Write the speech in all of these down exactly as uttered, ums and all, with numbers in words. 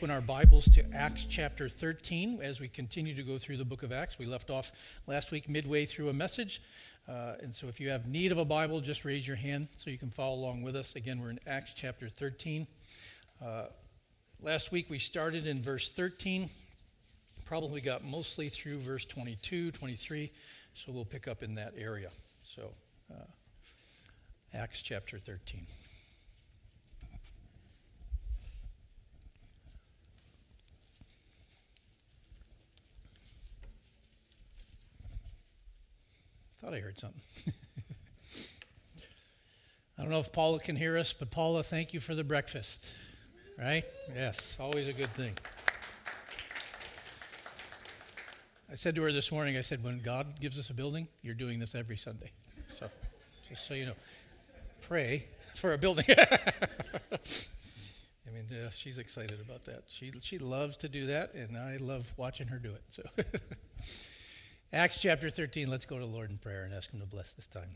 open our Bibles to Acts chapter thirteen as we continue to go through the book of Acts. We left off last week midway through a message. Uh, and so if you have need of a Bible, just raise your hand so you can follow along with us. Again, we're in Acts chapter thirteen. Uh, last week we started in verse thirteen. Probably got mostly through verse twenty-two, twenty-three. So we'll pick up in that area. So uh, Acts chapter thirteen. Thought I heard something. I don't know if Paula can hear us, but Paula, thank you for the breakfast. Right? Yes, always a good thing. I said to her this morning, I said, when God gives us a building, you're doing this every Sunday. So, just so you know, pray for a building. I mean, uh, she's excited about that. She she loves to do that, and I love watching her do it. So. Acts chapter thirteen, let's go to the Lord in prayer and ask him to bless this time.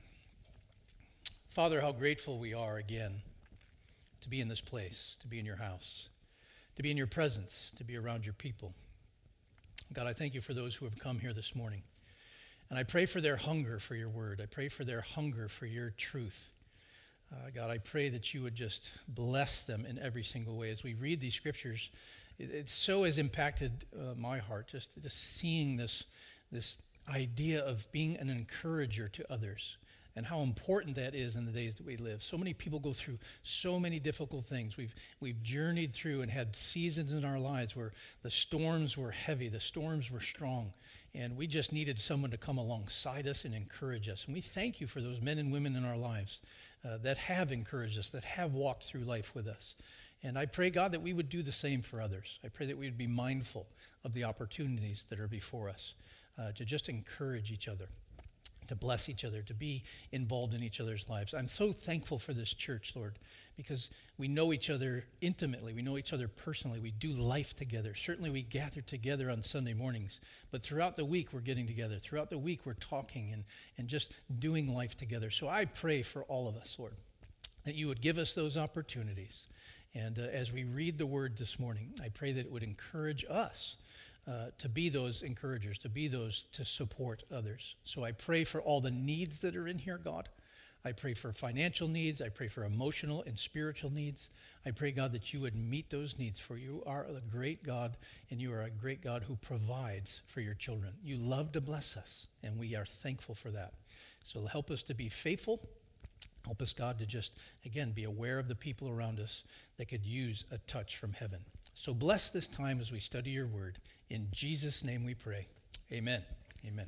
Father, how grateful we are again to be in this place, to be in your house, to be in your presence, to be around your people. God, I thank you for those who have come here this morning. And I pray for their hunger for your word. I pray for their hunger for your truth. Uh, God, I pray that you would just bless them in every single way. As we read these scriptures, it, it so has impacted uh, my heart, just, just seeing this this idea of being an encourager to others and how important that is in the days that we live. So many people go through so many difficult things. We've we've journeyed through and had seasons in our lives where the storms were heavy, the storms were strong, and we just needed someone to come alongside us and encourage us. And we thank you for those men and women in our lives uh, that have encouraged us, that have walked through life with us. And I pray, God, that we would do the same for others. I pray that we would be mindful of the opportunities that are before us. Uh, to just encourage each other, to bless each other, to be involved in each other's lives. I'm so thankful for this church, Lord, because we know each other intimately. We know each other personally. We do life together. Certainly we gather together on Sunday mornings, but throughout the week we're getting together. Throughout the week we're talking and, and just doing life together. So I pray for all of us, Lord, that you would give us those opportunities. And uh, as we read the word this morning, I pray that it would encourage us Uh, to be those encouragers, to be those to support others. So I pray for all the needs that are in here, God. I pray for financial needs. I pray for emotional and spiritual needs. I pray, God, that you would meet those needs, for you are a great God, and you are a great God who provides for your children. You love to bless us, and we are thankful for that. So help us to be faithful. Help us, God, to just, again, be aware of the people around us that could use a touch from heaven. So bless this time as we study your word. In Jesus' name we pray. Amen. Amen.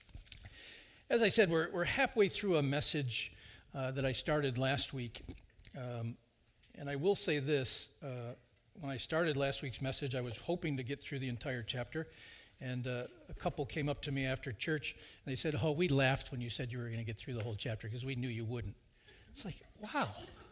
As I said, we're we're halfway through a message uh, that I started last week. Um, and I will say this. Uh, when I started last week's message, I was hoping to get through the entire chapter. And uh, a couple came up to me after church, and they said, oh, we laughed when you said you were going to get through the whole chapter because we knew you wouldn't. It's like, wow.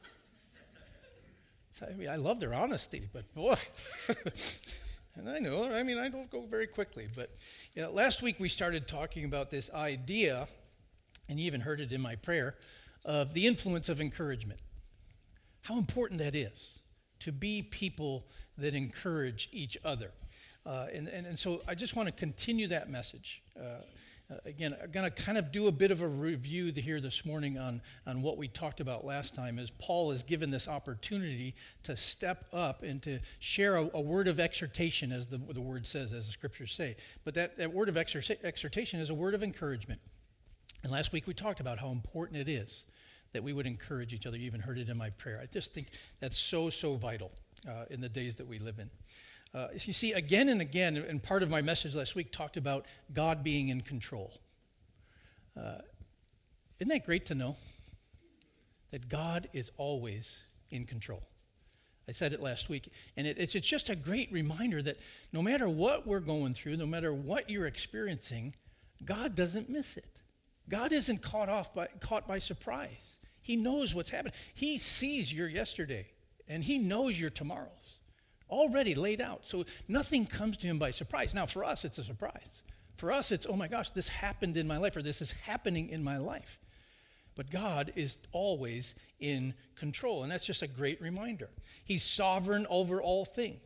So, I mean, I love their honesty, but boy. And I know, I mean, I don't go very quickly. But you know, last week we started talking about this idea, and you even heard it in my prayer, of the influence of encouragement. How important that is to be people that encourage each other. Uh, and, and, and so I just want to continue that message. Uh, Uh, again, I'm going to kind of do a bit of a review here this morning on, on what we talked about last time, as Paul is given this opportunity to step up and to share a, a word of exhortation, as the, the word says, as the scriptures say. But that, that word of exhort, exhortation is a word of encouragement. And last week we talked about how important it is that we would encourage each other. You even heard it in my prayer. I just think that's so, so vital uh, in the days that we live in. Uh, you see, again and again, and part of my message last week talked about God being in control. Uh, isn't that great to know? That God is always in control. I said it last week, and it, it's, it's just a great reminder that no matter what we're going through, no matter what you're experiencing, God doesn't miss it. God isn't caught off by, caught by surprise. He knows what's happening. He sees your yesterday, and he knows your tomorrows. Already laid out. So nothing comes to him by surprise. Now, for us, it's a surprise. For us, it's, oh my gosh, this happened in my life, or this is happening in my life. But God is always in control, and that's just a great reminder. He's sovereign over all things.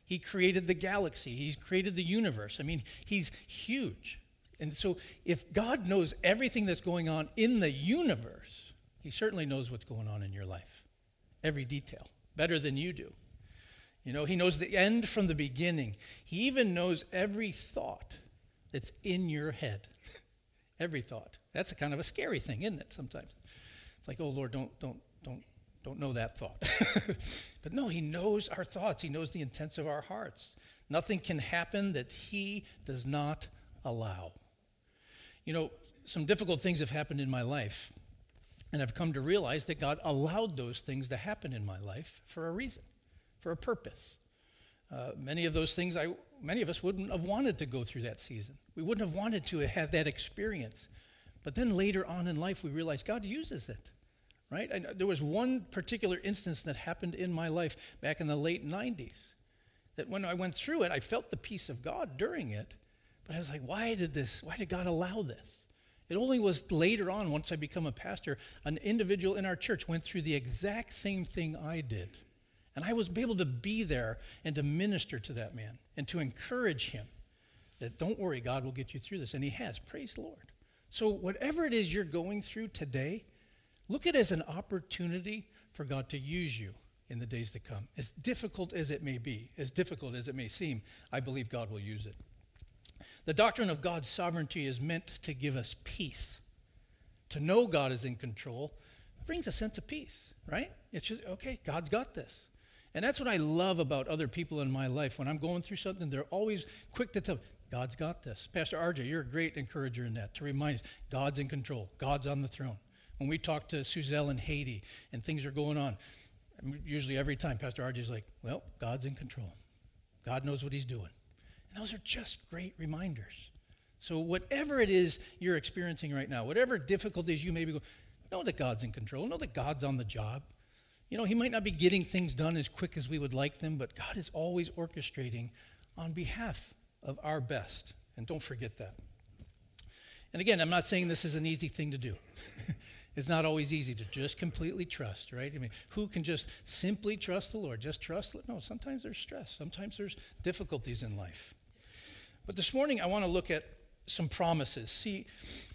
He created the galaxy. He's created the universe. I mean, he's huge. And so if God knows everything that's going on in the universe, he certainly knows what's going on in your life. Every detail. Better than you do. You know, he knows the end from the beginning. He even knows every thought that's in your head. Every thought. That's a kind of a scary thing, isn't it, sometimes? It's like, oh, Lord, don't, don't, don't, don't know that thought. But no, he knows our thoughts. He knows the intents of our hearts. Nothing can happen that he does not allow. You know, some difficult things have happened in my life, and I've come to realize that God allowed those things to happen in my life for a reason, for a purpose. Uh, many of those things, I, many of us wouldn't have wanted to go through that season. We wouldn't have wanted to have that experience. But then later on in life, we realize God uses it, right? I, there was one particular instance that happened in my life back in the late nineties, that when I went through it, I felt the peace of God during it, but I was like, why did this, why did God allow this? It only was later on, once I become a pastor, an individual in our church went through the exact same thing I did. And I was able to be there and to minister to that man and to encourage him that don't worry, God will get you through this. And he has. Praise the Lord. So whatever it is you're going through today, look at it as an opportunity for God to use you in the days to come. As difficult as it may be, as difficult as it may seem, I believe God will use it. The doctrine of God's sovereignty is meant to give us peace. To know God is in control brings a sense of peace, right? It's just, okay, God's got this. And that's what I love about other people in my life. When I'm going through something, they're always quick to tell, God's got this. Pastor R J, you're a great encourager in that, to remind us, God's in control. God's on the throne. When we talk to Suzelle in Haiti and things are going on, usually every time Pastor R J's like, well, God's in control. God knows what he's doing. And those are just great reminders. So whatever it is you're experiencing right now, whatever difficulties you may be going, know that God's in control. Know that God's on the job. You know, he might not be getting things done as quick as we would like them, but God is always orchestrating on behalf of our best. And don't forget that. And again, I'm not saying this is an easy thing to do. It's not always easy to just completely trust, right? I mean, who can just simply trust the Lord? Just trust? No, sometimes there's stress. Sometimes there's difficulties in life. But this morning, I want to look at some promises. See,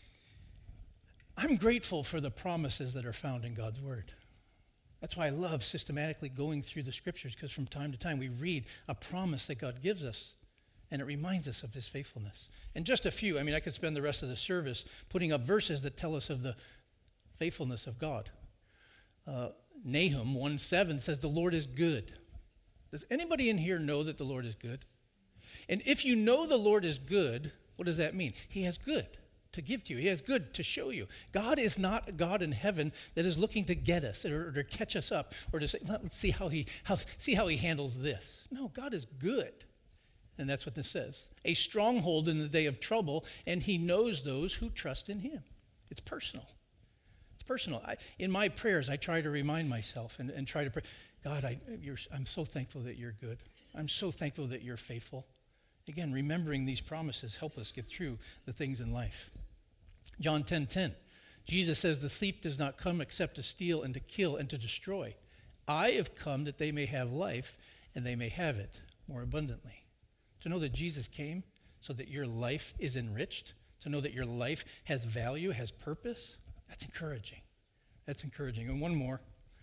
I'm grateful for the promises that are found in God's Word. That's why I love systematically going through the Scriptures, because from time to time we read a promise that God gives us, and it reminds us of his faithfulness. And just a few, I mean, I could spend the rest of the service putting up verses that tell us of the faithfulness of God. Uh, Nahum one seven says, the Lord is good. Does anybody in here know that the Lord is good? And if you know the Lord is good, what does that mean? He has good to give to you. He has good to show you. God is not a God in heaven that is looking to get us or, or to catch us up or to say, let's see how he how, see how he handles this. No, God is good. And that's what this says. A stronghold in the day of trouble, and he knows those who trust in him. It's personal. It's personal. I, in my prayers, I try to remind myself and, and try to pray, God, I, you're, I'm so thankful that you're good. I'm so thankful that you're faithful. Again, remembering these promises help us get through the things in life. John ten ten, Jesus says, the thief does not come except to steal and to kill and to destroy. I have come that they may have life and they may have it more abundantly. To know that Jesus came so that your life is enriched, to know that your life has value, has purpose, that's encouraging. That's encouraging. And one more.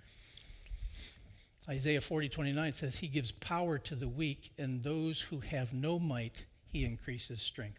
Isaiah forty twenty-nine says, he gives power to the weak, and those who have no might, he increases strength.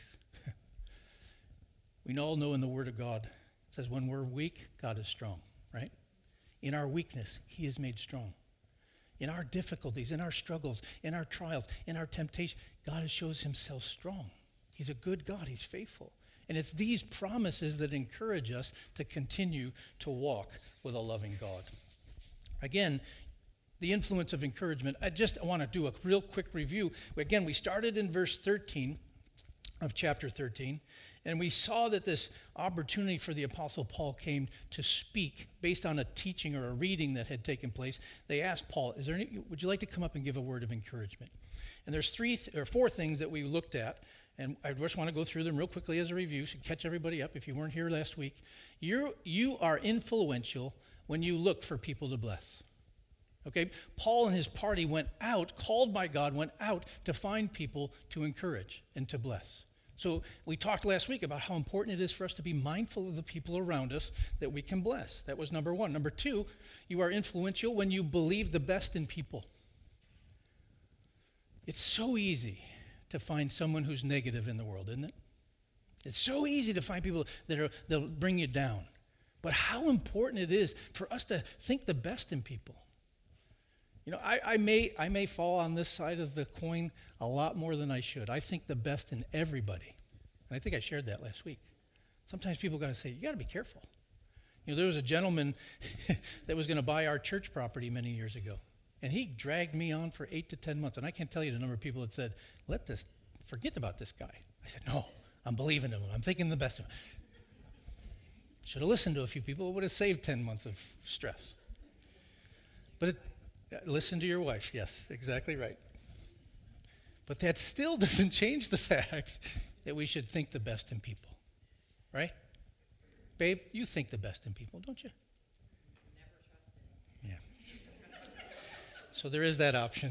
We all know in the Word of God, it says when we're weak, God is strong, right? In our weakness, he is made strong. In our difficulties, in our struggles, in our trials, in our temptation, God shows himself strong. He's a good God. He's faithful. And it's these promises that encourage us to continue to walk with a loving God. Again, the influence of encouragement. I just want to do a real quick review. Again, we started in verse thirteen of chapter thirteen, and we saw that this opportunity for the Apostle Paul came to speak based on a teaching or a reading that had taken place. They asked Paul, "Is there any? Would you like to come up and give a word of encouragement?" And there's three th- or four things that we looked at, and I just want to go through them real quickly as a review, so catch everybody up if you weren't here last week. You you are influential when you look for people to bless. Okay, Paul and his party went out, called by God, went out to find people to encourage and to bless. So we talked last week about how important it is for us to be mindful of the people around us that we can bless. That was number one. Number two, you are influential when you believe the best in people. It's so easy to find someone who's negative in the world, isn't it? It's so easy to find people that are, that'll bring you down. But how important it is for us to think the best in people. You know, I, I may I may fall on this side of the coin a lot more than I should. I think the best in everybody. And I think I shared that last week. Sometimes people got to say, you got to be careful. You know, there was a gentleman that was going to buy our church property many years ago. And he dragged me on for eight to ten months. And I can't tell you the number of people that said, let this, forget about this guy. I said, no, I'm believing him. I'm thinking the best of him. Should have listened to a few people. It would have saved ten months of stress. But it, listen to your wife. Yes, exactly right. But that still doesn't change the fact that we should think the best in people. Right? Babe, you think the best in people, don't you? Never trusted. Yeah. So there is that option.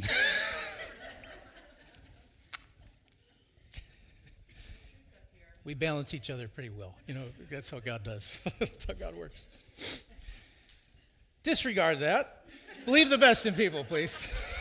We balance each other pretty well. You know, that's how God does. That's how God works. Disregard that. Believe the best in people, please.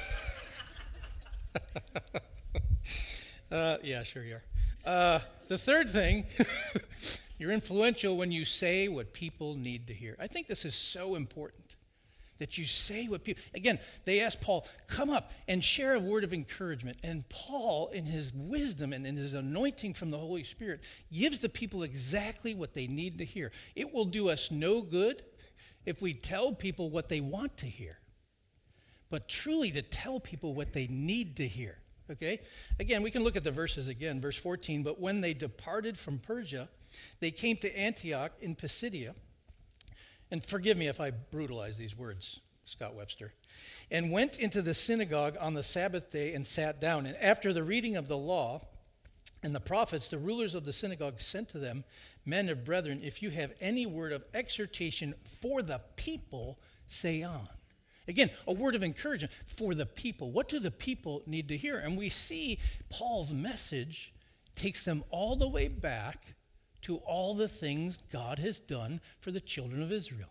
uh, yeah, sure you are. Uh, the third thing, you're influential when you say what people need to hear. I think this is so important, that you say what people... Again, they asked Paul, come up and share a word of encouragement. And Paul, in his wisdom and in his anointing from the Holy Spirit, gives the people exactly what they need to hear. It will do us no good if we tell people what they want to hear, but truly to tell people what they need to hear. Okay? Again, we can look at the verses again. Verse fourteen, but when they departed from Persia, they came to Antioch in Pisidia. And forgive me if I brutalize these words, Scott Webster. And went into the synagogue on the Sabbath day and sat down. And after the reading of the law and the prophets, the rulers of the synagogue sent to them, men of brethren, if you have any word of exhortation for the people, say on. Again, a word of encouragement for the people. What do the people need to hear? And we see Paul's message takes them all the way back to all the things God has done for the children of Israel.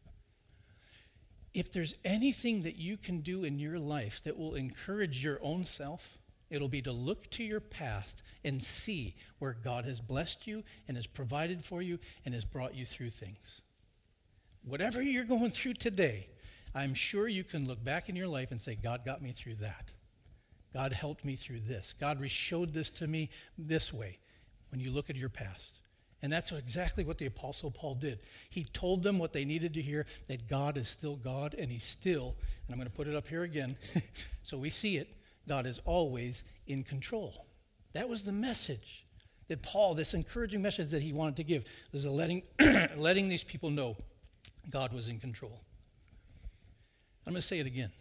If there's anything that you can do in your life that will encourage your own self, it'll be to look to your past and see where God has blessed you and has provided for you and has brought you through things. Whatever you're going through today, I'm sure you can look back in your life and say, God got me through that. God helped me through this. God showed this to me this way when you look at your past. And that's exactly what the Apostle Paul did. He told them what they needed to hear, that God is still God, and he's still, and I'm going to put it up here again, so we see it, God is always in control. That was the message that Paul, this encouraging message that he wanted to give, was letting, letting these people know God was in control. I'm going to say it again.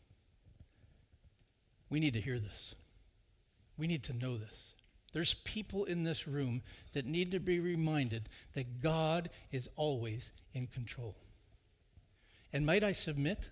We need to hear this. We need to know this. There's people in this room that need to be reminded that God is always in control. And might I submit,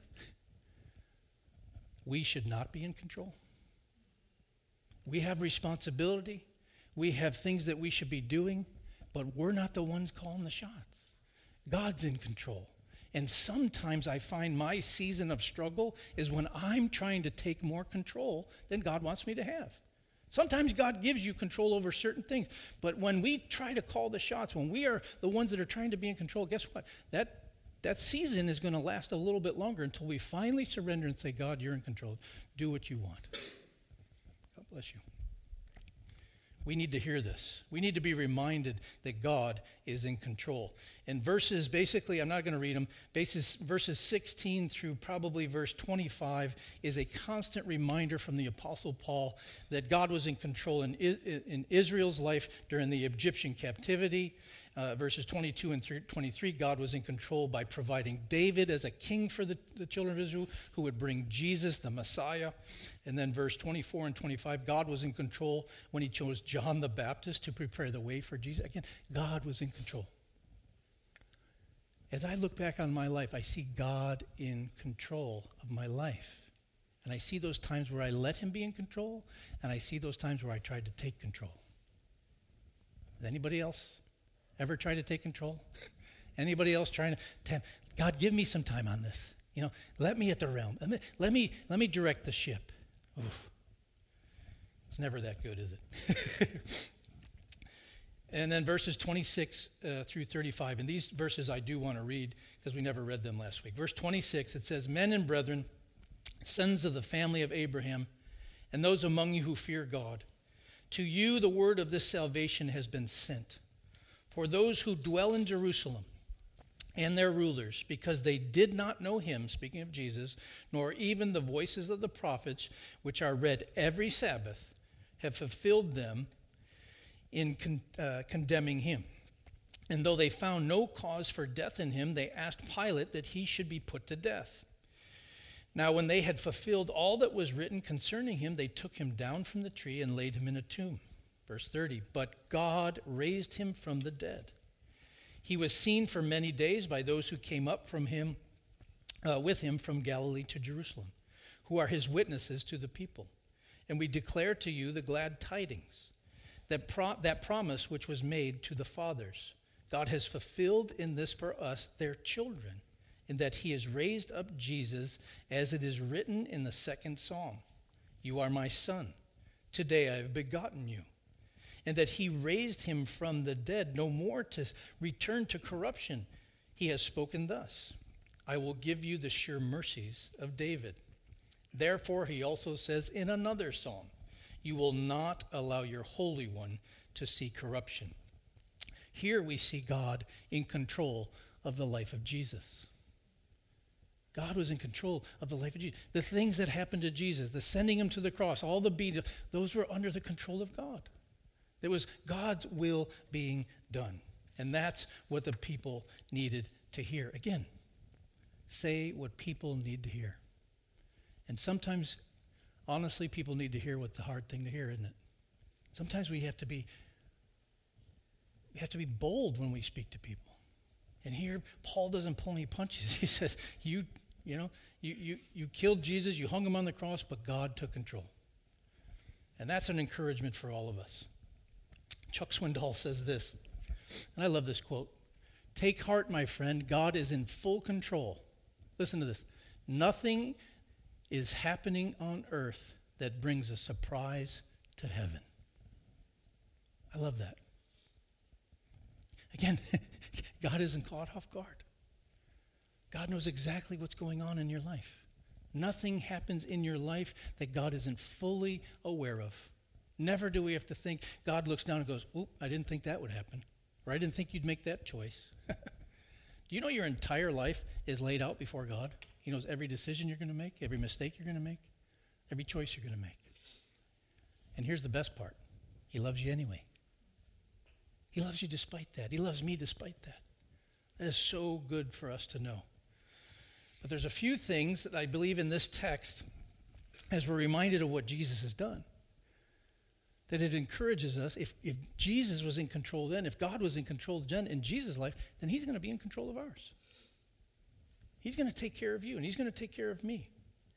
we should not be in control. We have responsibility. We have things that we should be doing, but we're not the ones calling the shots. God's in control. And sometimes I find my season of struggle is when I'm trying to take more control than God wants me to have. Sometimes God gives you control over certain things. But when we try to call the shots, when we are the ones that are trying to be in control, guess what? That that season is going to last a little bit longer until we finally surrender and say, God, you're in control. Do what you want. God bless you. We need to hear this. We need to be reminded that God is in control. And verses, basically, I'm not going to read them, basis, verses sixteen through probably verse twenty-five is a constant reminder from the Apostle Paul that God was in control in, in Israel's life during the Egyptian captivity. Uh, verses twenty-two and twenty-three, God was in control by providing David as a king for the, the children of Israel who would bring Jesus, the Messiah. And then verse twenty-four and twenty-five, God was in control when he chose John the Baptist to prepare the way for Jesus. Again, God was in control. as I look back on my life, I see God in control of my life. And I see those times where I let him be in control, and I see those times where I tried to take control. Has anybody else ever tried to take control? Anybody else trying to, God, give me some time on this. You know, let me at the realm. Let me, let me, let me direct the ship. Oof. It's never that good, is it? And then verses twenty-six uh, through thirty-five. And these verses I do want to read because we never read them last week. Verse twenty-six, it says, Men and brethren, sons of the family of Abraham, and those among you who fear God, to you the word of this salvation has been sent. For those who dwell in Jerusalem and their rulers, because they did not know him, speaking of Jesus, nor even the voices of the prophets, which are read every Sabbath, have fulfilled them in con- uh, condemning him. And though they found no cause for death in him, they asked Pilate that he should be put to death. Now when they had fulfilled all that was written concerning him, they took him down from the tree and laid him in a tomb. Verse thirty, but God raised him from the dead. He was seen for many days by those who came up from him, uh, with him from Galilee to Jerusalem, who are his witnesses to the people. And we declare to you the glad tidings, that, pro- that promise which was made to the fathers. God has fulfilled in this for us, their children, in that he has raised up Jesus, as it is written in the second psalm. You are my son. Today I have begotten you. And that he raised him from the dead, no more to return to corruption. He has spoken thus, I will give you the sure mercies of David. Therefore, he also says in another psalm, you will not allow your Holy One to see corruption. Here we see God in control of the life of Jesus. God was in control of the life of Jesus. The things that happened to Jesus, the sending him to the cross, all the beatings, those were under the control of God. It was God's will being done. And that's what the people needed to hear. Again, say what people need to hear. And sometimes, honestly, people need to hear what's the hard thing to hear, isn't it? Sometimes we have to be we have to be bold when we speak to people. And here, Paul doesn't pull any punches. He says, you, you know, you, you, you killed Jesus, you hung him on the cross, but God took control. And that's an encouragement for all of us. Chuck Swindoll says this, and I love this quote. Take heart, my friend, God is in full control. Listen to this. Nothing is happening on earth that brings a surprise to heaven. I love that. Again, God isn't caught off guard. God knows exactly what's going on in your life. Nothing happens in your life that God isn't fully aware of. Never do we have to think, God looks down and goes, oop, I didn't think that would happen. Or I didn't think you'd make that choice. Do you know your entire life is laid out before God? He knows every decision you're going to make, every mistake you're going to make, every choice you're going to make. And here's the best part. He loves you anyway. He loves you despite that. He loves me despite that. That is so good for us to know. But there's a few things that I believe in this text, as we're reminded of what Jesus has done, that it encourages us. If, if Jesus was in control then, if God was in control then in Jesus' life, then he's going to be in control of ours. He's going to take care of you, and he's going to take care of me.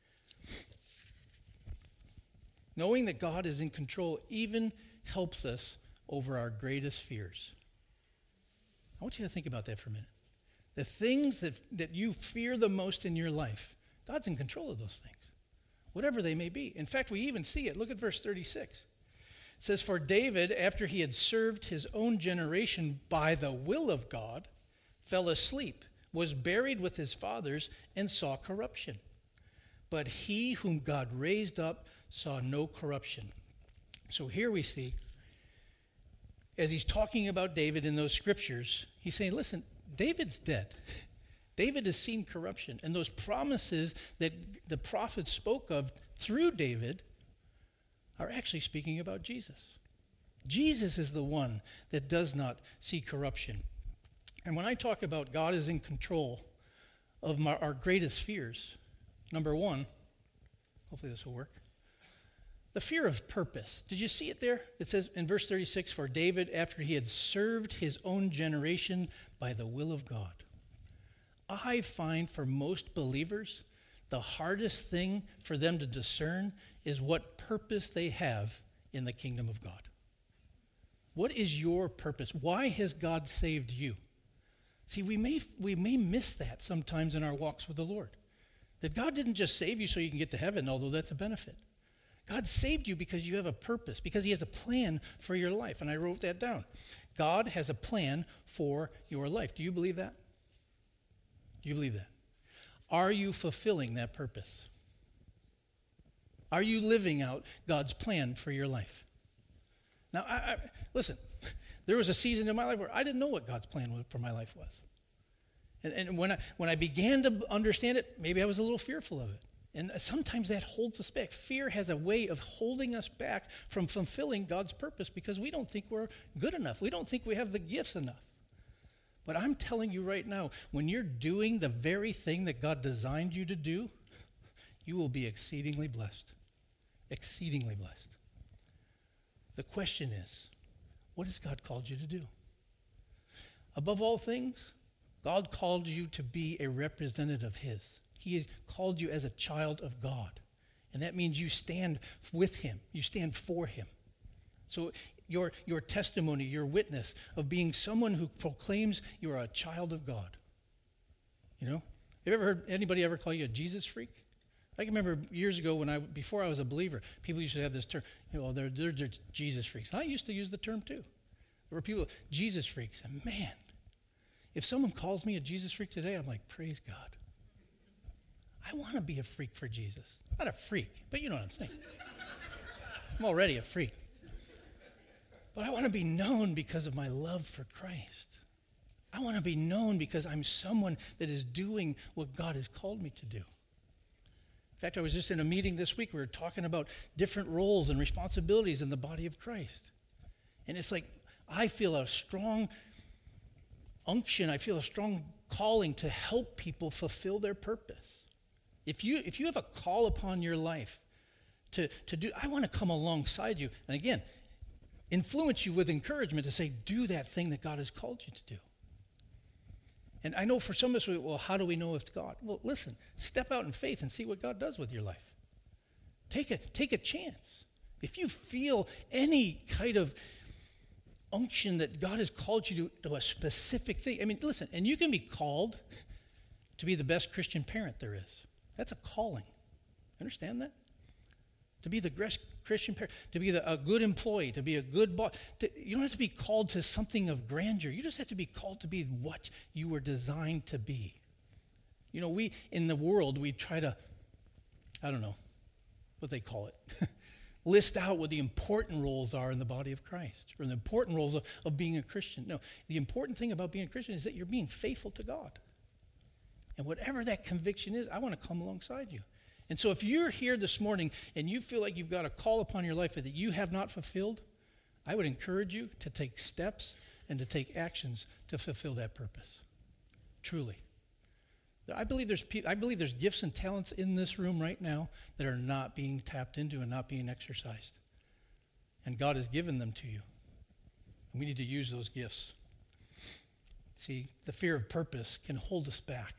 Knowing that God is in control even helps us over our greatest fears. I want you to think about that for a minute. The things that, that you fear the most in your life, God's in control of those things, whatever they may be. In fact, we even see it. Look at verse thirty-six. It says, for David, after he had served his own generation by the will of God, fell asleep, was buried with his fathers, and saw corruption. But he whom God raised up saw no corruption. So here we see, as he's talking about David in those scriptures, he's saying, listen, David's dead. David has seen corruption. And those promises that the prophets spoke of through David are actually speaking about Jesus. Jesus is the one that does not see corruption. And when I talk about God is in control of my, our greatest fears, number one, hopefully this will work, the fear of purpose. Did you see it there? It says in verse thirty-six, for David, after he had served his own generation by the will of God. I find for most believers, the hardest thing for them to discern is what purpose they have in the kingdom of God. What is your purpose? Why has God saved you? See, we may we may miss that sometimes in our walks with the Lord. That God didn't just save you so you can get to heaven, although that's a benefit. God saved you because you have a purpose, because he has a plan for your life. And I wrote that down. God has a plan for your life. Do you believe that? Do you believe that? Are you fulfilling that purpose? Are you living out God's plan for your life? Now, I, I, listen, there was a season in my life where I didn't know what God's plan for my life was. And, and when I when I began to understand it, maybe I was a little fearful of it. And sometimes that holds us back. Fear has a way of holding us back from fulfilling God's purpose because we don't think we're good enough. We don't think we have the gifts enough. But I'm telling you right now, when you're doing the very thing that God designed you to do, you will be exceedingly blessed. Exceedingly blessed. The question is, what has God called you to do? Above all things, God called you to be a representative of his. He has called you as a child of God. And that means you stand with him. You stand for him. So your, your testimony, your witness of being someone who proclaims you're a child of God. You know? Have you ever heard anybody ever call you a Jesus freak? I can remember years ago when I, before I was a believer, people used to have this term, you know, they're, they're, they're Jesus freaks. And I used to use the term too. There were people, Jesus freaks. And man, if someone calls me a Jesus freak today, I'm like, praise God. I want to be a freak for Jesus. Not a freak, but you know what I'm saying. I'm already a freak. But I want to be known because of my love for Christ. I want to be known because I'm someone that is doing what God has called me to do. In fact, I was just in a meeting this week. We were talking about different roles and responsibilities in the body of Christ. And it's like I feel a strong unction. I feel a strong calling to help people fulfill their purpose. If you if you have a call upon your life to, to do, I want to come alongside you. And again, influence you with encouragement to say, do that thing that God has called you to do. And I know for some of us, we, well, how do we know it's God? Well, listen, step out in faith and see what God does with your life. Take a, take a chance. If you feel any kind of unction that God has called you to, to a specific thing, I mean, listen, and you can be called to be the best Christian parent there is. That's a calling. Understand that? To be the Christian parent, to be the, a good employee, to be a good boss. To, you don't have to be called to something of grandeur. You just have to be called to be what you were designed to be. You know, we, in the world, we try to, I don't know what they call it, list out what the important roles are in the body of Christ, or the important roles of, of being a Christian. No, the important thing about being a Christian is that you're being faithful to God. And whatever that conviction is, I want to come alongside you. And so if you're here this morning and you feel like you've got a call upon your life that you have not fulfilled, I would encourage you to take steps and to take actions to fulfill that purpose. Truly. I believe there's pe- I believe there's gifts and talents in this room right now that are not being tapped into and not being exercised. And God has given them to you. And we need to use those gifts. See, the fear of purpose can hold us back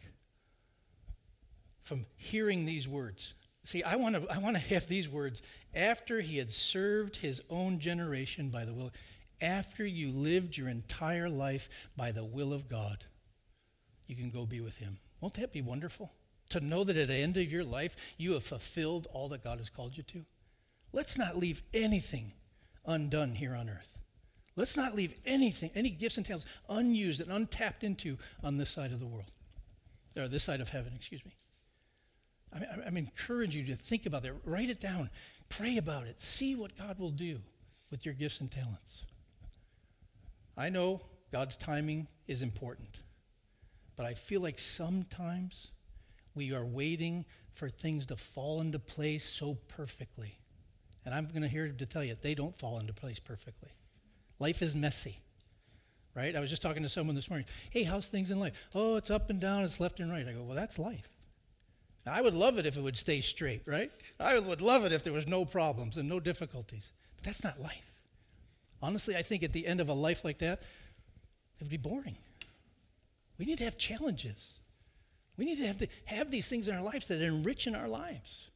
from hearing these words. See, I want to I want to have these words. After he had served his own generation by the will, after you lived your entire life by the will of God, you can go be with him. Won't that be wonderful? To know that at the end of your life, you have fulfilled all that God has called you to. Let's not leave anything undone here on earth. Let's not leave anything, any gifts and talents unused and untapped into on this side of the world. Or this side of heaven, excuse me. I mean, I'm encouraging you to think about that. Write it down. Pray about it. See what God will do with your gifts and talents. I know God's timing is important, but I feel like sometimes we are waiting for things to fall into place so perfectly. And I'm going to here to tell you, they don't fall into place perfectly. Life is messy, right? I was just talking to someone this morning. Hey, how's things in life? Oh, it's up and down, it's left and right. I go, well, that's life. Now, I would love it if it would stay straight, right? I would love it if there was no problems and no difficulties. But that's not life. Honestly, I think at the end of a life like that, it would be boring. We need to have challenges. We need to have, to have these things in our lives that enrich in our lives.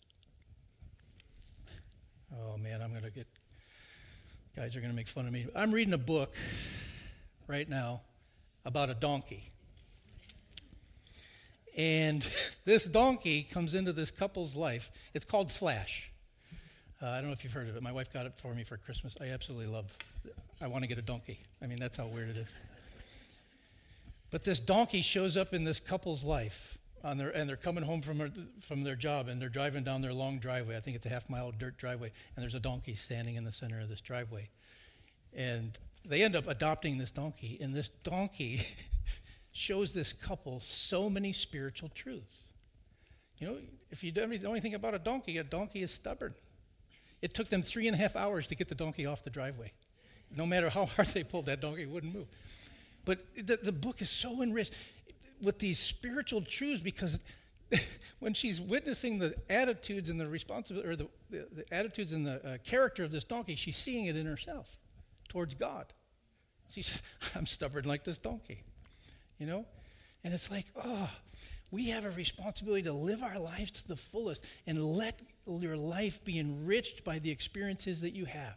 Oh, man, I'm going to get, guys are going to make fun of me. I'm reading a book right now about a donkey. And this donkey comes into this couple's life. It's called Flash. Uh, I don't know if you've heard of it. My wife got it for me for Christmas. I absolutely love it. I want to get a donkey. I mean, that's how weird it is. But this donkey shows up in this couple's life, on their, and they're coming home from, from their job, and they're driving down their long driveway. I think it's a half-mile dirt driveway, and there's a donkey standing in the center of this driveway. And they end up adopting this donkey, and this donkey shows this couple so many spiritual truths. You know, if you don't know anything about a donkey, a donkey is stubborn. It took them three and a half hours to get the donkey off the driveway. No matter how hard they pulled, that donkey wouldn't move. But the, the book is so enriched with these spiritual truths, because when she's witnessing the attitudes and the responsibility, or the, the, the attitudes and the uh, character of this donkey, she's seeing it in herself towards God. She says, I'm stubborn like this donkey, you know? And it's like, oh, we have a responsibility to live our lives to the fullest and let your life be enriched by the experiences that you have,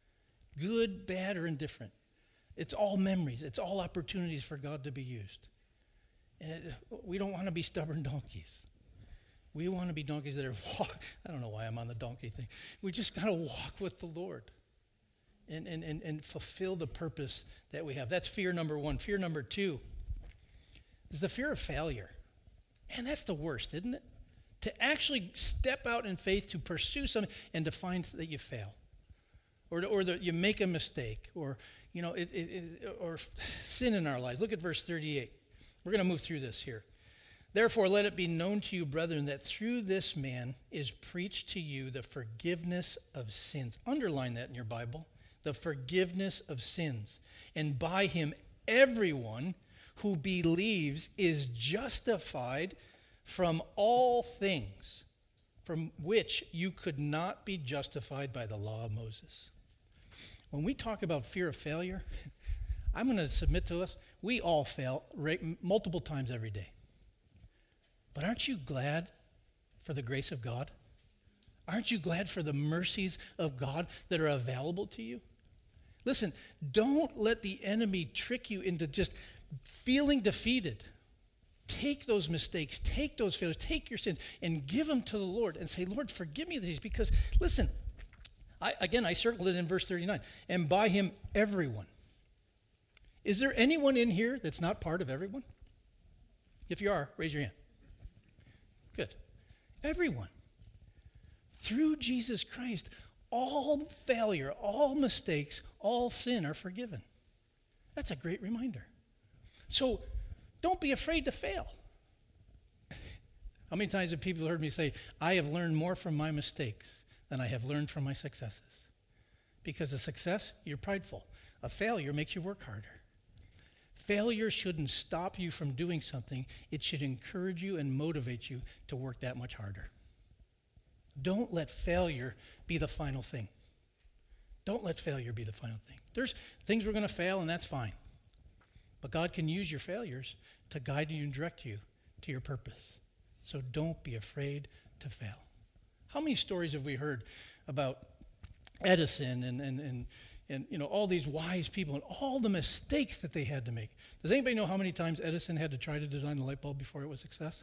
good, bad, or indifferent. It's all memories. It's all opportunities for God to be used. And it, we don't want to be stubborn donkeys. We want to be donkeys that are walk. I don't know why I'm on the donkey thing. We just got to walk with the Lord and, and, and, and fulfill the purpose that we have. That's fear number one. Fear number two is the fear of failure. And that's the worst, isn't it? To actually step out in faith, to pursue something, and to find that you fail. Or, to, or that you make a mistake, or you know, it, it, it, or sin in our lives. Look at verse thirty-eight. We're going to move through this here. Therefore, let it be known to you, brethren, that through this man is preached to you the forgiveness of sins. Underline that in your Bible. The forgiveness of sins. And by him, everyone who believes is justified from all things from which you could not be justified by the law of Moses. When we talk about fear of failure, I'm going to submit to us, we all fail right, multiple times every day. But aren't you glad for the grace of God? Aren't you glad for the mercies of God that are available to you? Listen, don't let the enemy trick you into just feeling defeated. Take those mistakes, take those failures, take your sins, and give them to the Lord and say, Lord, forgive me these. Because, listen, I, again, I circled it in verse thirty-nine. And by him, everyone. Is there anyone in here that's not part of everyone? If you are, raise your hand. Good. Everyone. Through Jesus Christ, all failure, all mistakes, all sin are forgiven. That's a great reminder. So don't be afraid to fail. How many times have people heard me say, I have learned more from my mistakes than I have learned from my successes? Because a success, you're prideful. A failure makes you work harder. Failure shouldn't stop you from doing something. It should encourage you and motivate you to work that much harder. Don't let failure be the final thing. Don't let failure be the final thing. There's things we're going to fail, and that's fine. But God can use your failures to guide you and direct you to your purpose. So don't be afraid to fail. How many stories have we heard about Edison and, and, and, and you know, all these wise people and all the mistakes that they had to make? Does anybody know how many times Edison had to try to design the light bulb before it was a success?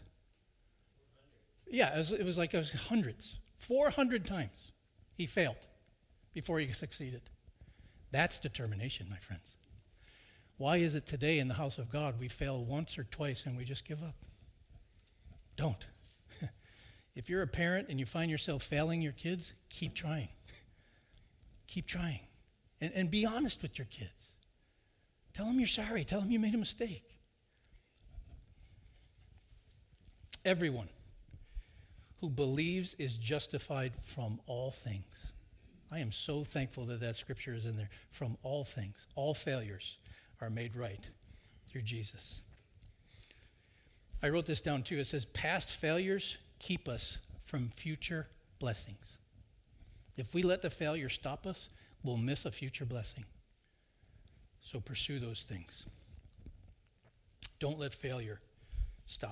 Yeah, it was, it was like it was hundreds. four hundred times he failed before he succeeded. That's determination, my friends. Why is it today in the house of God we fail once or twice and we just give up? Don't. If you're a parent and you find yourself failing your kids, keep trying. Keep trying. And, and be honest with your kids. Tell them you're sorry. Tell them you made a mistake. Everyone who believes is justified from all things. I am so thankful that that scripture is in there. From all things, all failures are made right through Jesus. I wrote this down too. It says, past failures keep us from future blessings. If we let the failure stop us, we'll miss a future blessing. So pursue those things. Don't let failure stop you.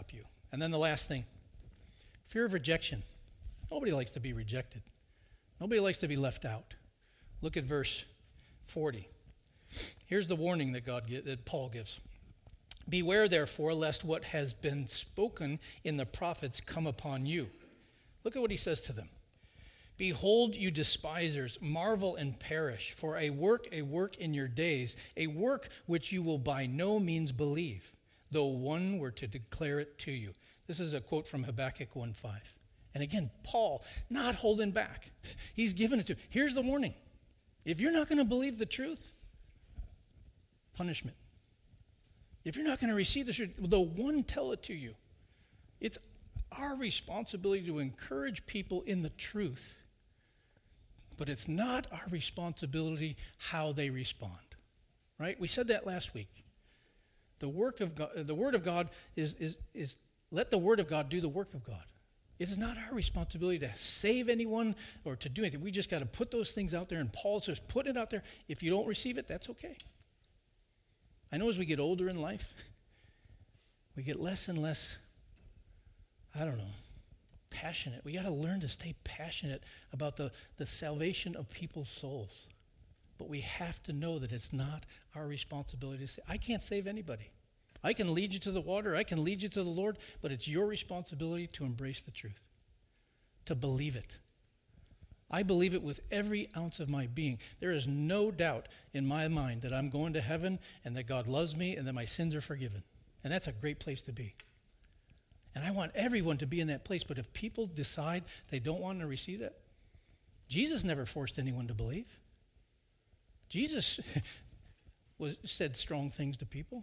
And then the last thing, fear of rejection. Nobody likes to be rejected. Nobody likes to be left out. Look at verse forty. Here's the warning that God that Paul gives. Beware, therefore, lest what has been spoken in the prophets come upon you. Look at what he says to them. Behold, you despisers, marvel and perish, for a work, a work in your days, a work which you will by no means believe, though one were to declare it to you. This is a quote from Habakkuk one five. And again, Paul, not holding back. He's given it to you. Here's the warning. If you're not going to believe the truth, punishment. If you're not going to receive the truth, though one tell it to you. It's our responsibility to encourage people in the truth, but it's not our responsibility how they respond. Right? We said that last week. The work of God, the word of God is, is, is let the word of God do the work of God. It is not our responsibility to save anyone or to do anything. We just got to put those things out there, and Paul says, put it out there. If you don't receive it, that's okay. I know as we get older in life, we get less and less, I don't know, passionate. We got to learn to stay passionate about the, the salvation of people's souls. But we have to know that it's not our responsibility to say, I can't save anybody. I can lead you to the water, I can lead you to the Lord, but it's your responsibility to embrace the truth, to believe it. I believe it with every ounce of my being. There is no doubt in my mind that I'm going to heaven and that God loves me and that my sins are forgiven. And that's a great place to be. And I want everyone to be in that place, but if people decide they don't want to receive that, Jesus never forced anyone to believe. Jesus was, said strong things to people.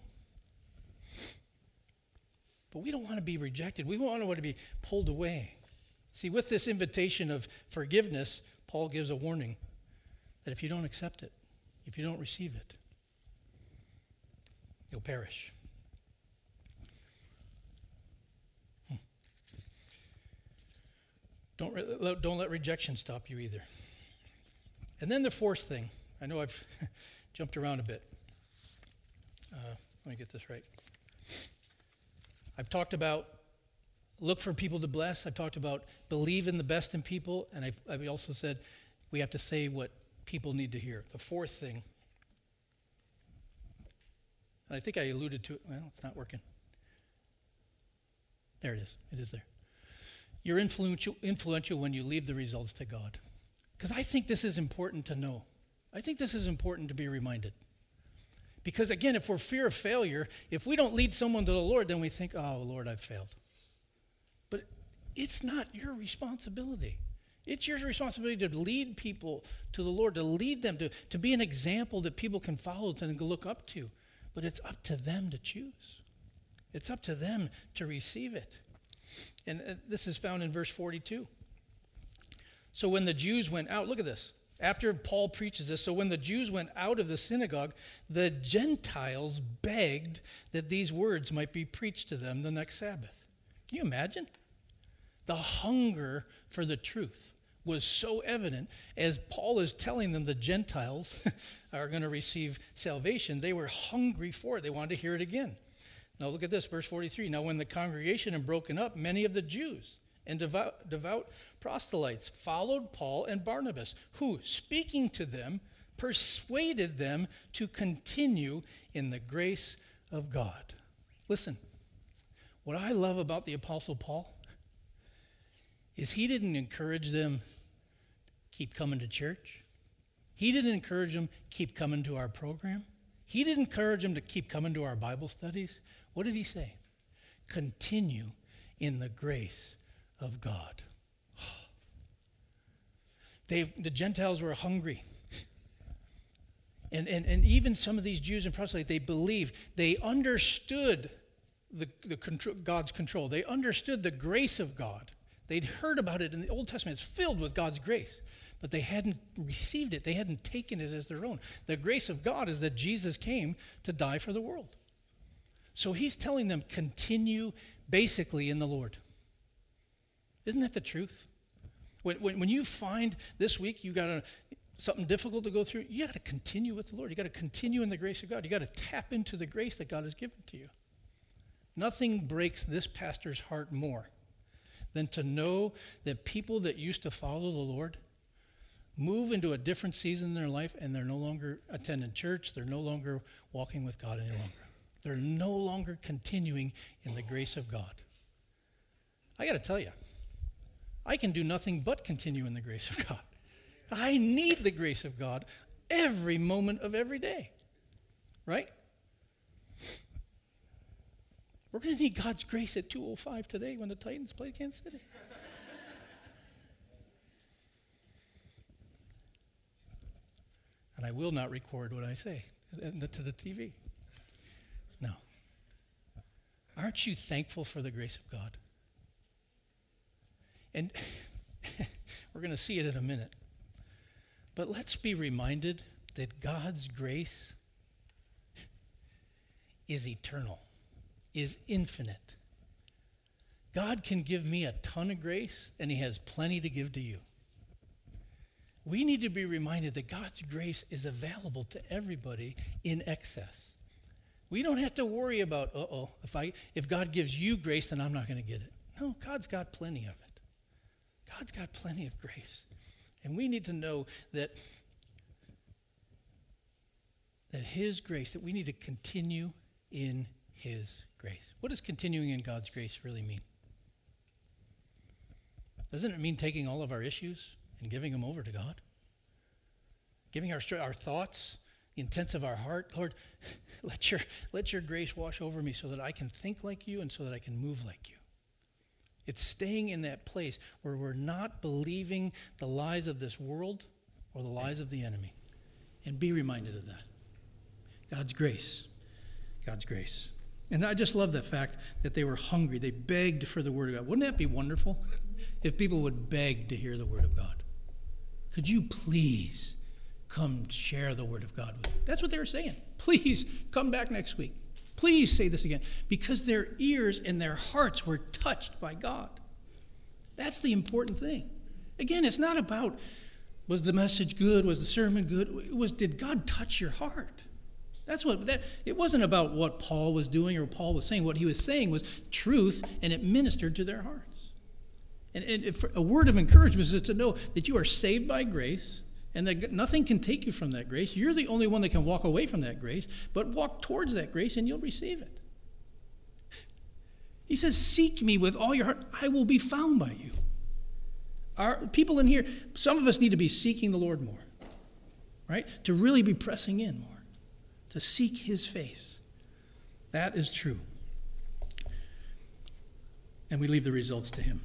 But we don't want to be rejected. We don't want to be pulled away. See, with this invitation of forgiveness, Paul gives a warning that if you don't accept it, if you don't receive it, you'll perish. Hmm. Don't, re- don't let rejection stop you either. And then the fourth thing, I know I've jumped around a bit. Uh, let me get this right. I've talked about look for people to bless. I've talked about believe in the best in people. And I've, I've also said we have to say what people need to hear. The fourth thing, and I think I alluded to it. Well, it's not working. There it is. It is there. You're influential, influential when you leave the results to God. Because I think this is important to know. I think this is important to be reminded. Because again, if we're fear of failure, if we don't lead someone to the Lord, then we think, oh, Lord, I've failed. But it's not your responsibility. It's your responsibility to lead people to the Lord, to lead them, to, to be an example that people can follow and look up to. But it's up to them to choose. It's up to them to receive it. And uh, this is found in verse forty-two. So when the Jews went out, look at this. After Paul preaches this, so when the Jews went out of the synagogue, the Gentiles begged that these words might be preached to them the next Sabbath. Can you imagine? The hunger for the truth was so evident as Paul is telling them the Gentiles are going to receive salvation. They were hungry for it. They wanted to hear it again. Now look at this, verse forty-three. Now when the congregation had broken up, many of the Jews and devout, devout proselytes followed Paul and Barnabas, who, speaking to them, persuaded them to continue in the grace of God. Listen, what I love about the Apostle Paul is he didn't encourage them, keep coming to church. He didn't encourage them, keep coming to our program. He didn't encourage them to keep coming to our Bible studies. What did he say? Continue in the grace of God. They, the Gentiles were hungry. And, and, and even some of these Jews and proselytes, they believed, they understood the, the control, God's control. They understood the grace of God. They'd heard about it in the Old Testament. It's filled with God's grace. But they hadn't received it. They hadn't taken it as their own. The grace of God is that Jesus came to die for the world. So he's telling them, continue basically in the Lord. Isn't that the truth? When, when, when you find this week you got a, something difficult to go through, you got to continue with the Lord. You got to continue in the grace of God. You got to tap into the grace that God has given to you. Nothing breaks this pastor's heart more than to know that people that used to follow the Lord move into a different season in their life and they're no longer attending church. They're no longer walking with God any longer. They're no longer continuing in the grace of God. I got to tell you, I can do nothing but continue in the grace of God. I need the grace of God every moment of every day. Right? We're going to need God's grace at two oh five today when the Titans play Kansas City. And I will not record what I say to the T V. No. Aren't you thankful for the grace of God? And we're going to see it in a minute. But let's be reminded that God's grace is eternal, is infinite. God can give me a ton of grace, and he has plenty to give to you. We need to be reminded that God's grace is available to everybody in excess. We don't have to worry about, uh-oh, if I if God gives you grace, then I'm not going to get it. No, God's got plenty of it. God's got plenty of grace. And we need to know that, that his grace, that we need to continue in his grace. What does continuing in God's grace really mean? Doesn't it mean taking all of our issues and giving them over to God? Giving our our thoughts, the intents of our heart, Lord, let your, let your grace wash over me so that I can think like you and so that I can move like you. It's staying in that place where we're not believing the lies of this world or the lies of the enemy. And be reminded of that. God's grace. God's grace. And I just love the fact that they were hungry. They begged for the word of God. Wouldn't that be wonderful if people would beg to hear the word of God? Could you please come share the word of God with me? That's what they were saying. Please come back next week. Please say this again. Because their ears and their hearts were touched by God. That's the important thing. Again, it's not about, was the message good? Was the sermon good? It was, did God touch your heart? That's what, that, it wasn't about what Paul was doing or Paul was saying. What he was saying was truth, and it ministered to their hearts. And, and if, a word of encouragement is to know that you are saved by grace, and that nothing can take you from that grace. You're the only one that can walk away from that grace, but walk towards that grace and you'll receive it. He says, seek me with all your heart. I will be found by you. Our people in here, some of us need to be seeking the Lord more, right? To really be pressing in more, to seek his face. That is true. And we leave the results to him.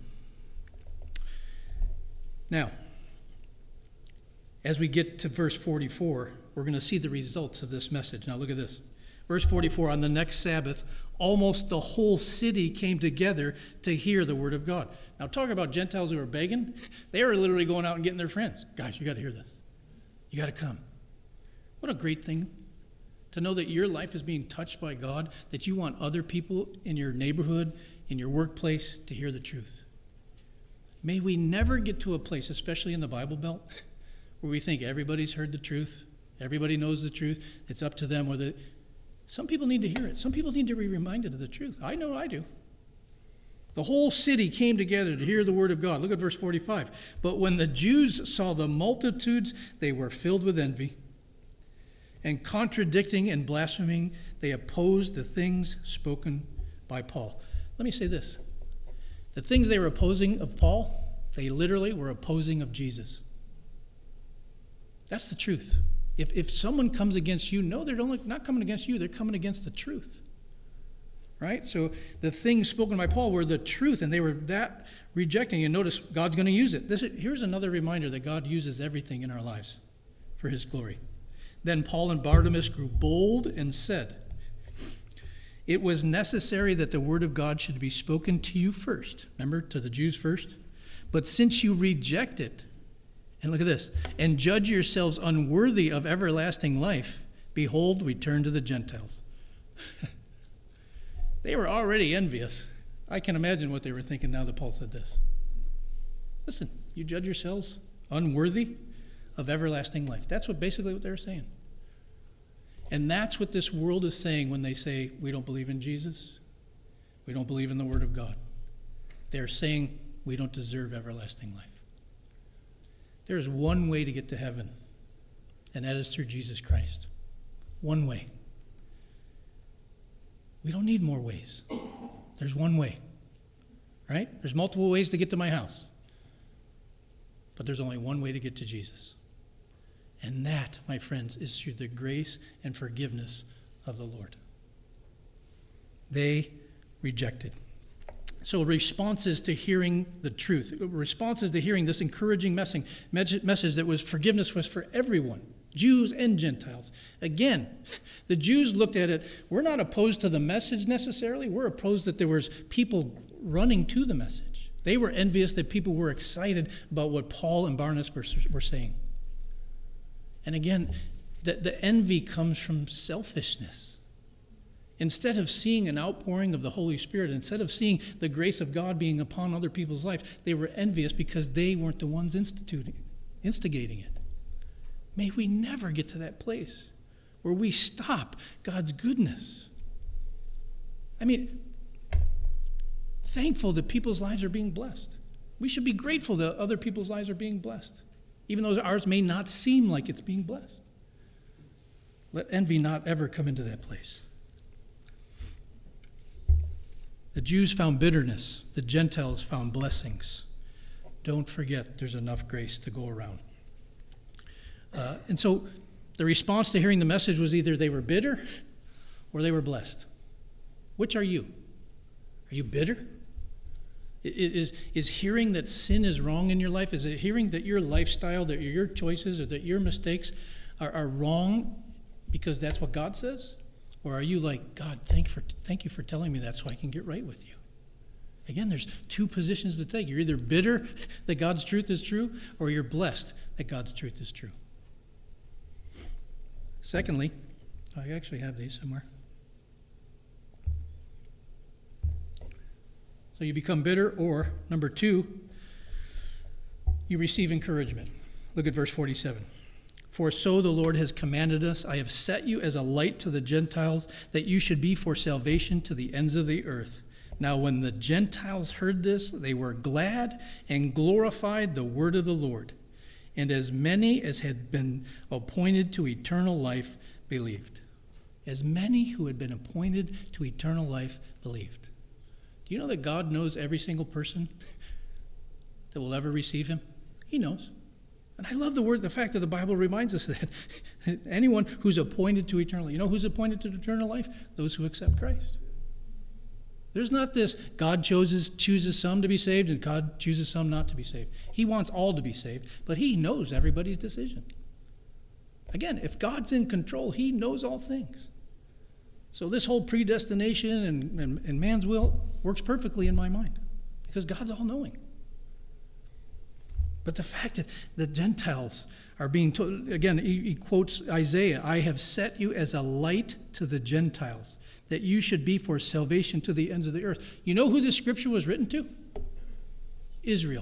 Now, as we get to verse forty-four, we're going to see the results of this message. Now look at this. Verse forty-four, on the next Sabbath, almost the whole city came together to hear the word of God. Now talk about Gentiles who are begging. They were literally going out and getting their friends. Guys, you got to hear this. You got to come. What a great thing to know that your life is being touched by God, that you want other people in your neighborhood, in your workplace, to hear the truth. May we never get to a place, especially in the Bible Belt, where we think everybody's heard the truth, everybody knows the truth, it's up to them whether. Some people need to hear it. Some people need to be reminded of the truth. I know I do. The whole city came together to hear the word of God. Look at verse forty-five. But when the Jews saw the multitudes, they were filled with envy. And contradicting and blaspheming, they opposed the things spoken by Paul. Let me say this. The things they were opposing of Paul, they literally were opposing of Jesus. That's the truth. If if someone comes against you, no, they're not coming against you. They're coming against the truth. Right? So the things spoken by Paul were the truth, and they were that rejecting. And notice God's going to use it. This, here's another reminder that God uses everything in our lives for his glory. Then Paul and Barnabas grew bold and said, it was necessary that the word of God should be spoken to you first. Remember, to the Jews first? But since you reject it, and look at this, and judge yourselves unworthy of everlasting life, behold, we turn to the Gentiles. They were already envious. I can imagine what they were thinking now that Paul said this. Listen, you judge yourselves unworthy of everlasting life. That's what basically what they were saying. And that's what this world is saying when they say we don't believe in Jesus. We don't believe in the Word of God. They're saying we don't deserve everlasting life. There is one way to get to heaven, and that is through Jesus Christ. One way. We don't need more ways. There's one way, right? There's multiple ways to get to my house, but there's only one way to get to Jesus. And that, my friends, is through the grace and forgiveness of the Lord. They rejected. So responses to hearing the truth, responses to hearing this encouraging message, message that was forgiveness was for everyone, Jews and Gentiles. Again, the Jews looked at it, we're not opposed to the message necessarily, we're opposed that there was people running to the message. They were envious that people were excited about what Paul and Barnabas were, were saying. And again, the, the envy comes from selfishness. Instead of seeing an outpouring of the Holy Spirit, instead of seeing the grace of God being upon other people's life, they were envious because they weren't the ones instituting, instigating it. May we never get to that place where we stop God's goodness. I mean, thankful that people's lives are being blessed. We should be grateful that other people's lives are being blessed, even though ours may not seem like it's being blessed. Let envy not ever come into that place. The Jews found bitterness. The Gentiles found blessings. Don't forget there's enough grace to go around. Uh, and so the response to hearing the message was either they were bitter or they were blessed. Which are you? Are you bitter? Is, is hearing that sin is wrong in your life? Is it hearing that your lifestyle, that your choices, or that your mistakes are, are wrong because that's what God says? Or are you like, God, thank, for, thank you for telling me that so I can get right with you? Again, there's two positions to take. You're either bitter that God's truth is true, or you're blessed that God's truth is true. Secondly, I actually have these somewhere. So you become bitter, or number two, you receive encouragement. Look at verse forty-seven. For so the Lord has commanded us, I have set you as a light to the Gentiles, that you should be for salvation to the ends of the earth. Now when the Gentiles heard this, they were glad and glorified the word of the Lord. And as many as had been appointed to eternal life believed. As many who had been appointed to eternal life believed. Do you know that God knows every single person that will ever receive him? He knows. And I love the word, the fact that the Bible reminds us that anyone who's appointed to eternal life, you know who's appointed to eternal life? Those who accept Christ. There's not this, God chooses, chooses some to be saved and God chooses some not to be saved. He wants all to be saved, but he knows everybody's decision. Again, if God's in control, he knows all things. So this whole predestination and, and, and man's will works perfectly in my mind because God's all-knowing. But the fact that the Gentiles are being told, again, he, he quotes Isaiah, I have set you as a light to the Gentiles, that you should be for salvation to the ends of the earth. You know who this scripture was written to? Israel.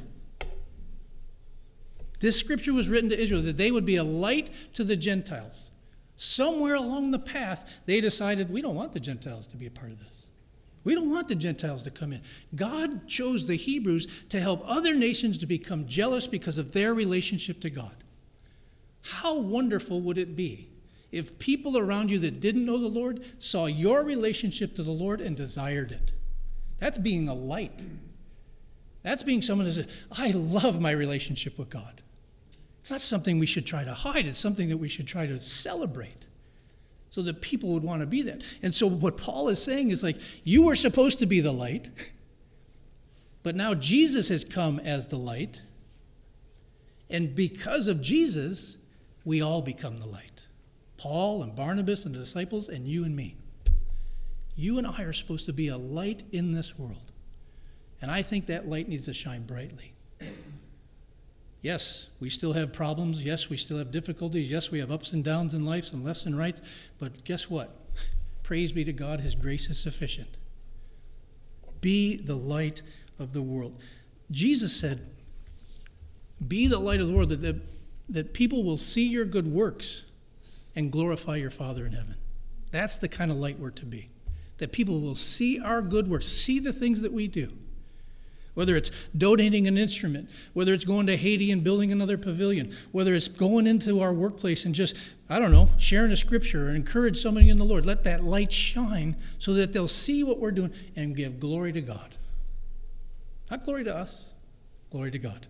This scripture was written to Israel, that they would be a light to the Gentiles. Somewhere along the path, they decided, we don't want the Gentiles to be a part of this. We don't want the Gentiles to come in. God chose the Hebrews to help other nations to become jealous because of their relationship to God. How wonderful would it be if people around you that didn't know the Lord saw your relationship to the Lord and desired it? That's being a light. That's being someone that says, I love my relationship with God. It's not something we should try to hide. It's something that we should try to celebrate so that people would want to be that. And so what Paul is saying is like, you were supposed to be the light, but now Jesus has come as the light. And because of Jesus, we all become the light. Paul and Barnabas and the disciples and you and me. You and I are supposed to be a light in this world. And I think that light needs to shine brightly. Yes, we still have problems. Yes, we still have difficulties. Yes, we have ups and downs in life and lefts and rights. But guess what? Praise be to God, his grace is sufficient. Be the light of the world. Jesus said, be the light of the world, that, that, that people will see your good works and glorify your Father in heaven. That's the kind of light we're to be. that people will see our good works, see the things that we do. Whether it's donating an instrument, whether it's going to Haiti and building another pavilion, whether it's going into our workplace and just, I don't know, sharing a scripture or encourage somebody in the Lord. Let that light shine so that they'll see what we're doing and give glory to God. Not glory to us, glory to God.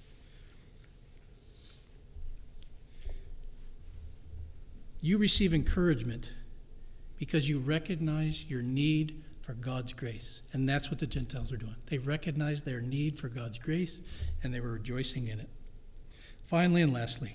You receive encouragement because you recognize your need for God's grace. And that's what the Gentiles are doing. They recognize their need for God's grace, and they were rejoicing in it. Finally and lastly,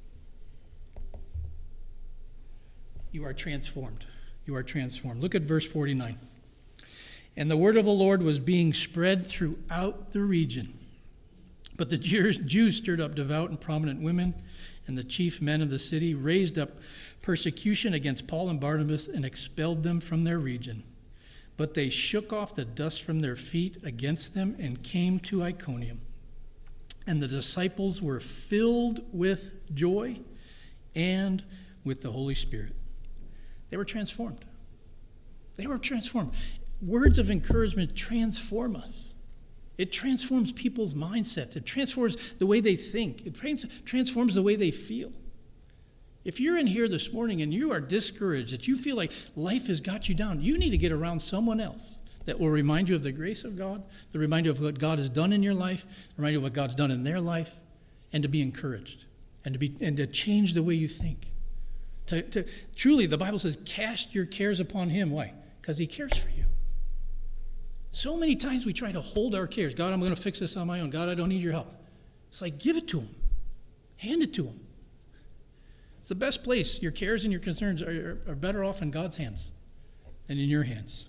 you are transformed. You are transformed. Look at verse forty-nine. And the word of the Lord was being spread throughout the region. But the Jews stirred up devout and prominent women, and the chief men of the city raised up persecution against Paul and Barnabas and expelled them from their region. But they shook off the dust from their feet against them and came to Iconium. And the disciples were filled with joy and with the Holy Spirit. They were transformed. They were transformed. Words of encouragement transform us. It transforms people's mindsets. It transforms the way they think. It trans- transforms the way they feel. If you're in here this morning and you are discouraged, that you feel like life has got you down, you need to get around someone else that will remind you of the grace of God, to remind you of what God has done in your life, remind you of what God's done in their life, and to be encouraged, and to be and to change the way you think. To, to truly, the Bible says, cast your cares upon him. Why? Because he cares for you. So many times we try to hold our cares. God, I'm going to fix this on my own. God, I don't need your help. It's like, give it to him. Hand it to him. It's the best place. Your cares and your concerns are, are better off in God's hands than in your hands.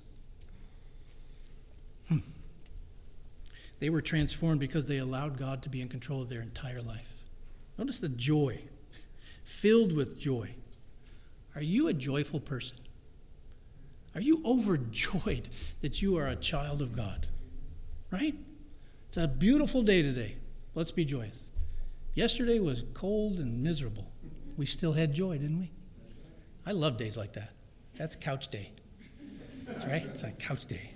Hmm. They were transformed because they allowed God to be in control of their entire life. Notice the joy, filled with joy. Are you a joyful person? Are you overjoyed that you are a child of God? Right? It's a beautiful day today. Let's be joyous. Yesterday was cold and miserable. We still had joy, didn't we? I love days like that. That's couch day. That's right. It's like couch day.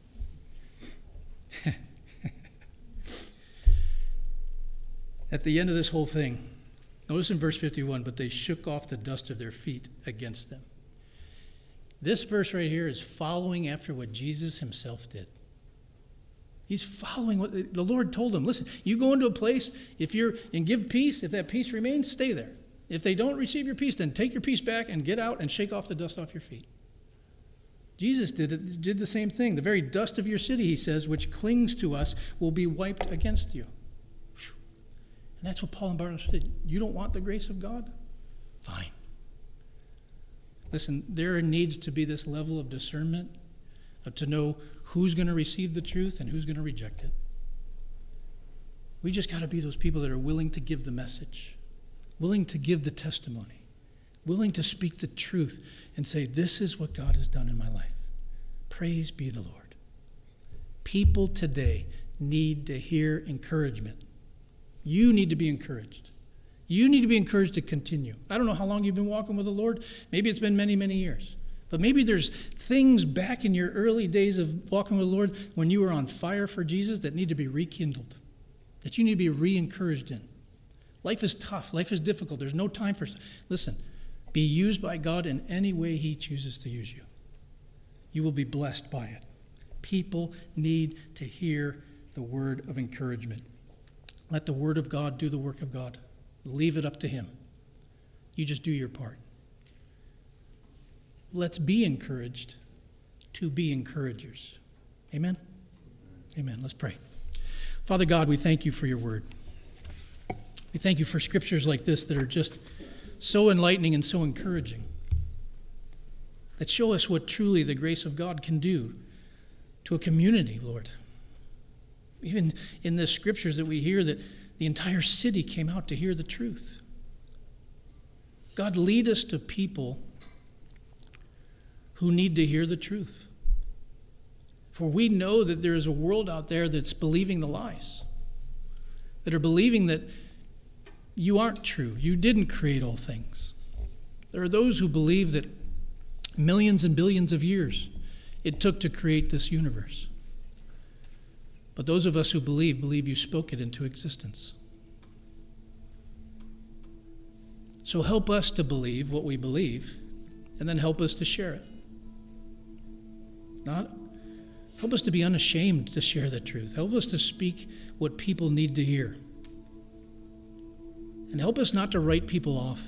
At the end of this whole thing, notice in verse fifty-one, but they shook off the dust of their feet against them. This verse right here is following after what Jesus himself did. He's following what the Lord told him. Listen, you go into a place, if you're and give peace, if that peace remains, stay there. If they don't receive your peace, then take your peace back and get out and shake off the dust off your feet. Jesus did it, did the same thing. The very dust of your city, he says, which clings to us, will be wiped against you. And that's what Paul and Barnabas did. You don't want the grace of God? Fine. Listen, there needs to be this level of discernment of to know who's going to receive the truth and who's going to reject it. We just got to be those people that are willing to give the message, willing to give the testimony, willing to speak the truth and say, this is what God has done in my life. Praise be the Lord. People today need to hear encouragement. You need to be encouraged. You need to be encouraged to continue. I don't know how long you've been walking with the Lord. Maybe it's been many, many years. But maybe there's things back in your early days of walking with the Lord when you were on fire for Jesus that need to be rekindled, that you need to be re-encouraged in. Life is tough. Life is difficult. There's no time for... Listen, be used by God in any way he chooses to use you. You will be blessed by it. People need to hear the word of encouragement. Let the word of God do the work of God. Leave it up to him. You just do your part. Let's be encouraged to be encouragers. Amen? Amen. Let's pray. Father God, we thank you for your word. We thank you for scriptures like this that are just so enlightening and so encouraging, that show us what truly the grace of God can do to a community, Lord. Even in the scriptures that we hear that the entire city came out to hear the truth. God, lead us to people who need to hear the truth. For we know that there is a world out there that's believing the lies, that are believing that you aren't true. You didn't create all things. There are those who believe that millions and billions of years it took to create this universe. But those of us who believe, believe you spoke it into existence. So help us to believe what we believe, and then help us to share it. Not help us to be unashamed to share the truth. Help us to speak what people need to hear. And help us not to write people off.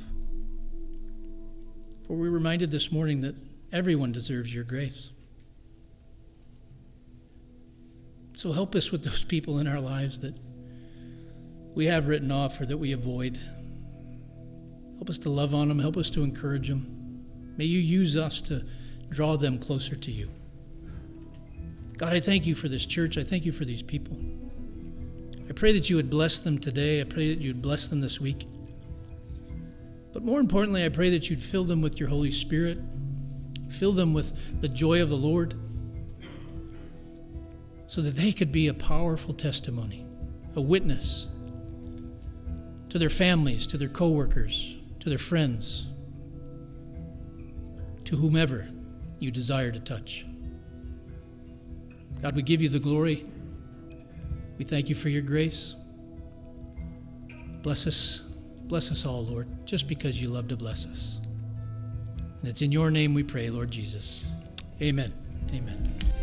For we're reminded this morning that everyone deserves your grace. So help us with those people in our lives that we have written off or that we avoid. Help us to love on them. Help us to encourage them. May you use us to draw them closer to you. God, I thank you for this church. I thank you for these people. I pray that you would bless them today. I pray that you would bless them this week. But more importantly, I pray that you'd fill them with your Holy Spirit. Fill them with the joy of the Lord, so that they could be a powerful testimony, a witness to their families, to their coworkers, to their friends, to whomever you desire to touch. God, we give you the glory. We thank you for your grace. Bless us. Bless us all, Lord, just because you love to bless us. And it's in your name we pray, Lord Jesus. Amen. Amen.